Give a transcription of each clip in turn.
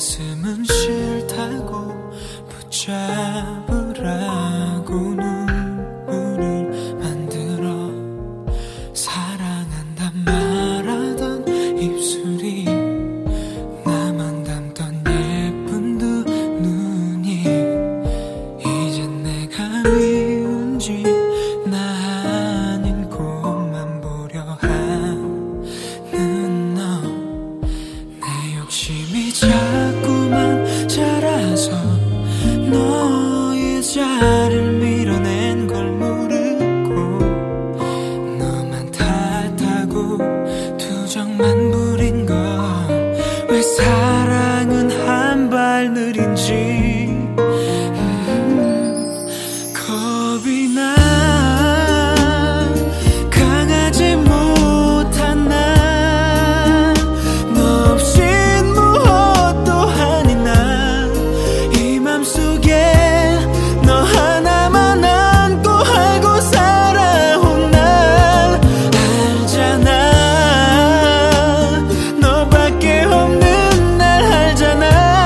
가슴은 싫다고 붙잡으라고 눈물을 만들어 사랑한단 말하던 입술이 나만 담던 예쁜 두 눈이 이젠 내가 미운지 나 아닌 곳만 보려 하는 너 내 욕심이 자꾸만 자라서 너의 자를 밀어낸 걸 모르고 너만 탓하고 투정만 부린 걸 왜 사랑은 한 발 느린지 겁이 나 강하지 못한 나 너 없인 무엇도 아닌 나 이 맘속에 너 하나만 안고 알고 살아온 날 알잖아 너밖에 없는 날 알잖아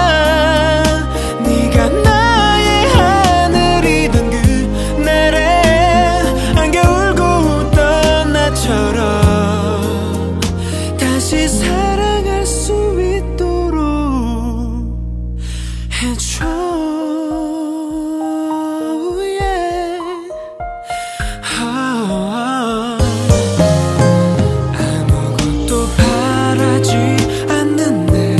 네가 나의 하늘이던 그날에 안겨 울고 웃던 나처럼 다시 사랑할 수 있도록 해줘 yeah. 아무것도 바라지 않는데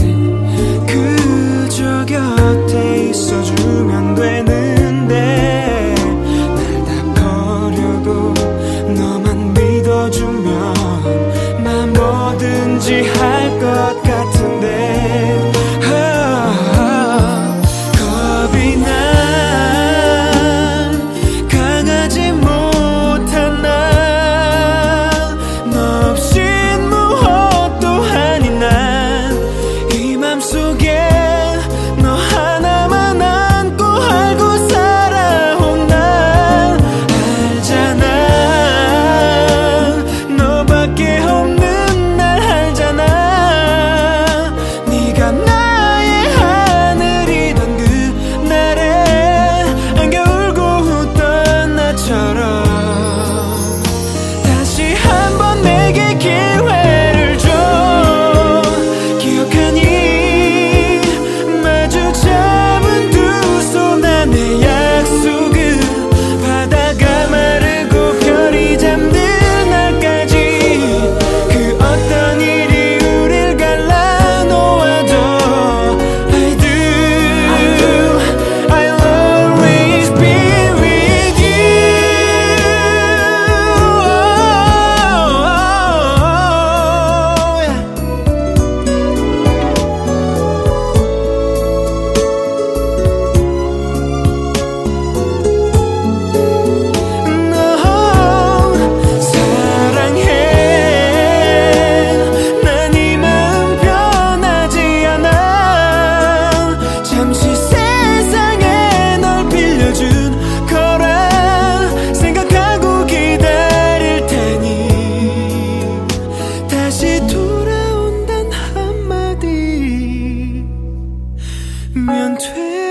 그저 곁에 있어주면 되는데 날 다 버려도 너만 믿어주면 난 뭐든지 할 것 같은데 겁이 나 강하지 못한 나 너 없인 무엇도 아닌 난 이 맘속에 너 하나만 안고 알고 살아온 날 알잖아 너밖에 없는 날 알잖아 네가 나의 하늘이던 그날에 안겨 울고 웃던 나처럼 다시 한번 내게 기회를 줘 기억하니 마주 잡은 두 손 안에 약속은 바다가 마르고 별이 잠든 날까지 그 어떤 일이 우릴 갈라놓아도 I do I'll always be with you 너 사랑해 난 이 마음 변하지 않아 잠시 세상에 널 빌려준 거라 생각하고 기다릴 테니 다시 돌아온단 한마디면 돼